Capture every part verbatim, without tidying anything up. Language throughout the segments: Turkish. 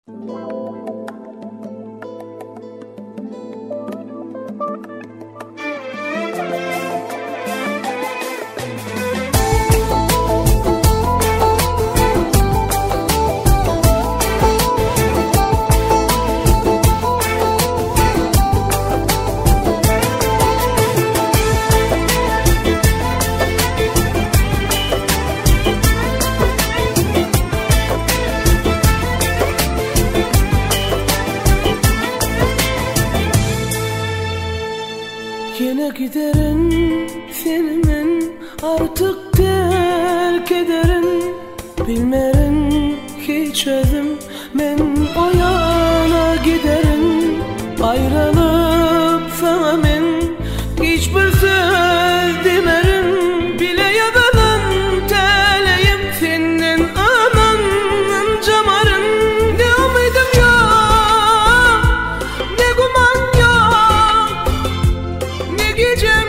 Yine giderin senin artık terk ederin. Bilmerin hiç özüm men o yana giderin. Ayrılıp sana men hiçbir söz demerin. Bile yadadan teleyim senin ananın camarın. Ne umidim yok, ne guman yok, ne gecem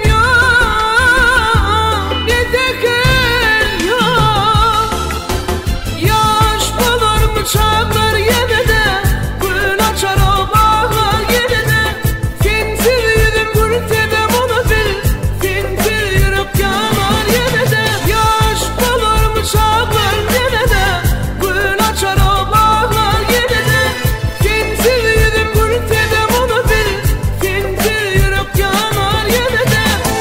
yok, ne teker yok. Yaş bulur bıçaklar yine de, gün açar o bağlar yine de. Sensiz yüzüm gülsem onu bil, sensiz yürüp yanar yine de. Yaş bulur bıçaklar yine de, gün açar o bağlar yine de. Sensiz yüzüm gülsem onu bil, sensiz yürüp yanar yine de.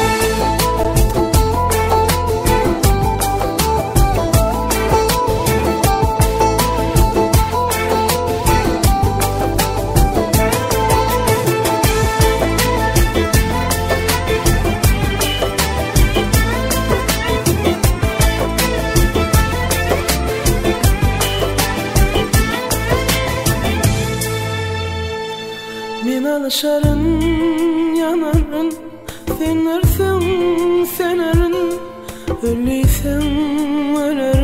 Men alışarın, yanarın, sen ölsün, sen ölün, öyleysen ölerin.